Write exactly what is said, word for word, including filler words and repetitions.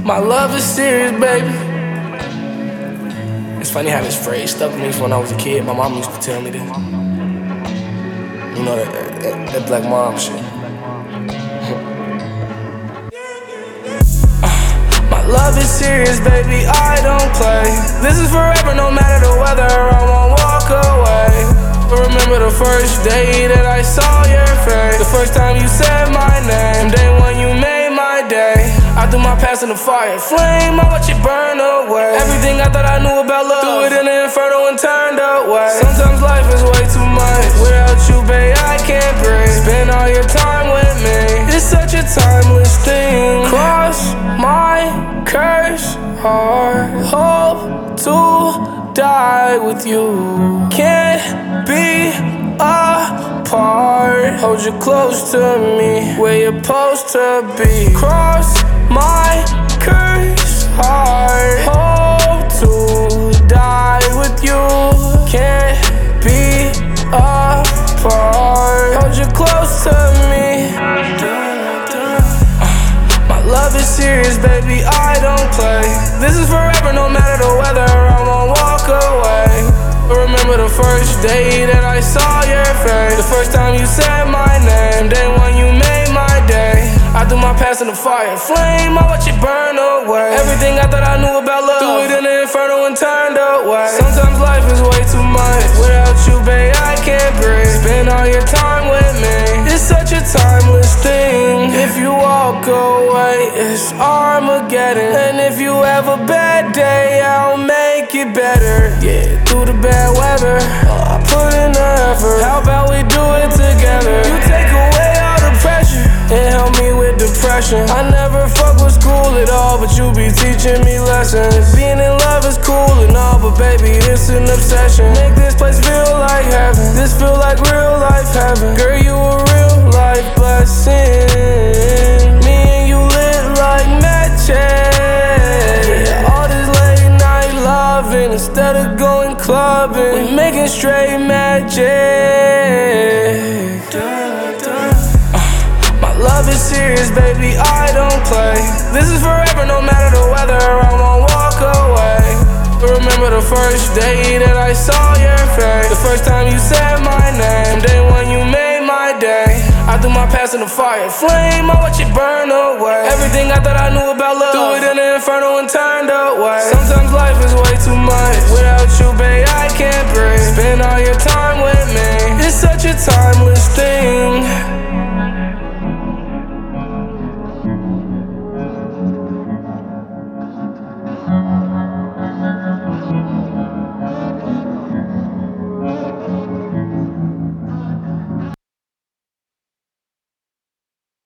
My love is serious, baby. It's funny how this phrase stuck with me from when I was a kid. My mom used to tell me this. You know, that, that, that black mom shit. My love is serious, baby, I don't play. This is forever, no matter the weather, I won't walk away. But remember the first day that I saw your face, the first time you said my name, day one you made my day. I threw my past in the fire, flame, I watch it burn away. Everything I thought I knew about love, threw it in the inferno and turned away. Sometimes life is way too much, without you, babe, I can't breathe. Spend all your time with me, it's such a timeless thing. Cross my curse hard, hope to die with you. Can't be apart, hold you close to me, where you're supposed to be. Cross my curse hard, hope to die with you. Can't be apart, hold you close to me. My love is serious, baby, I don't play. This is forever, no matter the weather, I won't walk away. But remember the first day that I saw your face, the first time you said my name, day one you made my day. I threw my past in the fire, flame, I watch it burn away. Everything I thought I knew about love, threw it in the inferno and turned away. Sometimes life is way too much, without you, babe, I can't breathe. Spend all your time with me, it's such a timeless thing. If you walk away, it's Armageddon. And if you have a bad day, I'll make it better. Yeah, through the bad weather, I put in the effort. How about we do it together? You take away all the pressure and help me with depression. I never fuck with school at all, but you be teaching me lessons. Being in love is cool and all, but baby, it's an obsession. Make this place feel like heaven, this feel like real life heaven. Girl, you a real life blessing. Me and you lit like matches. Yeah, all this late night loving, instead of going clubbing, we making straight magic. Love is serious, baby, I don't play. This is forever, no matter the weather, I won't walk away. But remember the first day that I saw your face, the first time you said my name, day one you made my day. I threw my past in the fire, flame, I watch it burn away. Everything I thought I knew about love, threw it in the inferno and turned away. Sometimes life is way too much, without you, babe, I can't breathe. Spend all your time with me, it's such a timeless thing.